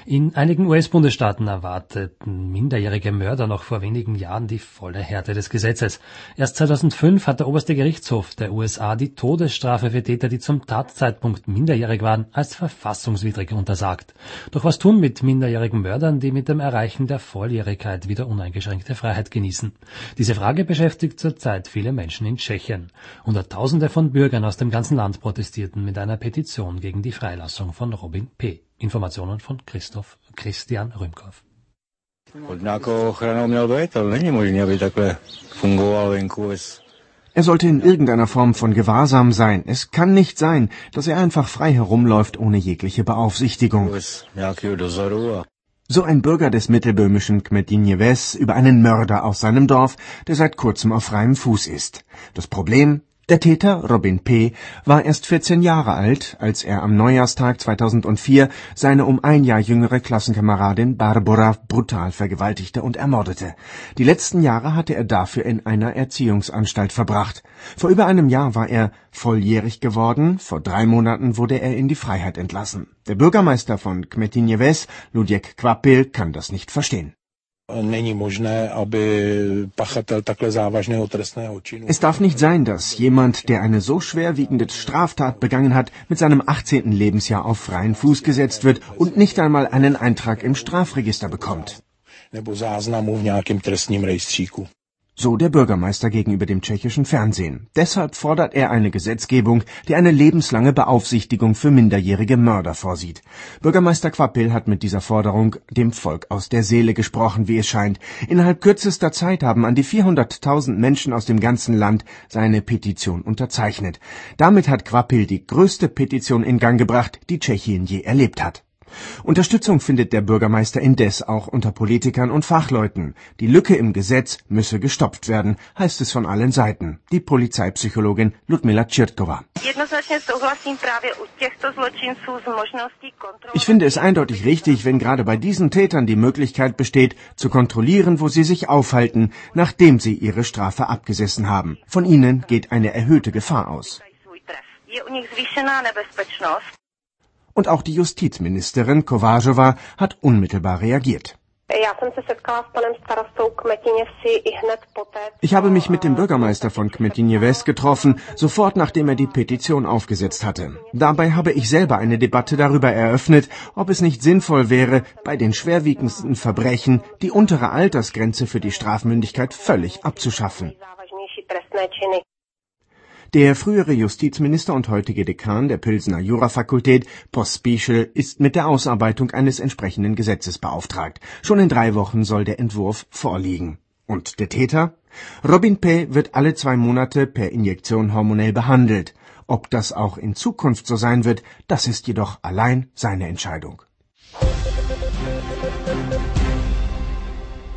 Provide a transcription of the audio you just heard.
In einigen US-Bundesstaaten erwarteten minderjährige Mörder noch vor wenigen Jahren die volle Härte des Gesetzes. Erst 2005 hat der oberste Gerichtshof der USA die Todesstrafe für Täter, die zum Tatzeitpunkt minderjährig waren, als verfassungswidrig untersagt. Doch was tun mit minderjährigen Mördern, die mit dem Erreichen der Volljährigkeit wieder uneingeschränkte Freiheit genießen? Diese Frage beschäftigt zurzeit viele Menschen in Tschechien. Hunderttausende von Bürgern aus dem ganzen Land protestierten mit einer Petition gegen die Freilassung von Robin P. Informationen von Christian Rümkow. Er sollte in irgendeiner Form von Gewahrsam sein. Es kann nicht sein, dass er einfach frei herumläuft ohne jegliche Beaufsichtigung. So ein Bürger des mittelböhmischen Kmetinje-Ves über einen Mörder aus seinem Dorf, der seit kurzem auf freiem Fuß ist. Das Problem: der Täter, Robin P., war erst 14 Jahre alt, als er am Neujahrstag 2004 seine um ein Jahr jüngere Klassenkameradin Barbora brutal vergewaltigte und ermordete. Die letzten Jahre hatte er dafür in einer Erziehungsanstalt verbracht. Vor über einem Jahr war er volljährig geworden, vor 3 Monaten wurde er in die Freiheit entlassen. Der Bürgermeister von Kmetinje-Ves, Luděk Kvapil, kann das nicht verstehen. Es darf nicht sein, dass jemand, der eine so schwerwiegende Straftat begangen hat, mit seinem 18. Lebensjahr auf freien Fuß gesetzt wird und nicht einmal einen Eintrag im Strafregister bekommt. So der Bürgermeister gegenüber dem tschechischen Fernsehen. Deshalb fordert er eine Gesetzgebung, die eine lebenslange Beaufsichtigung für minderjährige Mörder vorsieht. Bürgermeister Kvapil hat mit dieser Forderung dem Volk aus der Seele gesprochen, wie es scheint. Innerhalb kürzester Zeit haben an die 400.000 Menschen aus dem ganzen Land seine Petition unterzeichnet. Damit hat Kvapil die größte Petition in Gang gebracht, die Tschechien je erlebt hat. Unterstützung findet der Bürgermeister indes auch unter Politikern und Fachleuten. Die Lücke im Gesetz müsse gestopft werden, heißt es von allen Seiten. Die Polizeipsychologin Ludmila Čirtkova. Ich finde es eindeutig richtig, wenn gerade bei diesen Tätern die Möglichkeit besteht, zu kontrollieren, wo sie sich aufhalten, nachdem sie ihre Strafe abgesessen haben. Von ihnen geht eine erhöhte Gefahr aus. Und auch die Justizministerin Kovářová hat unmittelbar reagiert. Ich habe mich mit dem Bürgermeister von Kmetinje-Ves getroffen, sofort nachdem er die Petition aufgesetzt hatte. Dabei habe ich selber eine Debatte darüber eröffnet, ob es nicht sinnvoll wäre, bei den schwerwiegendsten Verbrechen die untere Altersgrenze für die Strafmündigkeit völlig abzuschaffen. Der frühere Justizminister und heutige Dekan der Pilsener Jurafakultät, Pospíšil, ist mit der Ausarbeitung eines entsprechenden Gesetzes beauftragt. Schon in 3 Wochen soll der Entwurf vorliegen. Und der Täter? Robin P. wird alle 2 Monate per Injektion hormonell behandelt. Ob das auch in Zukunft so sein wird, das ist jedoch allein seine Entscheidung.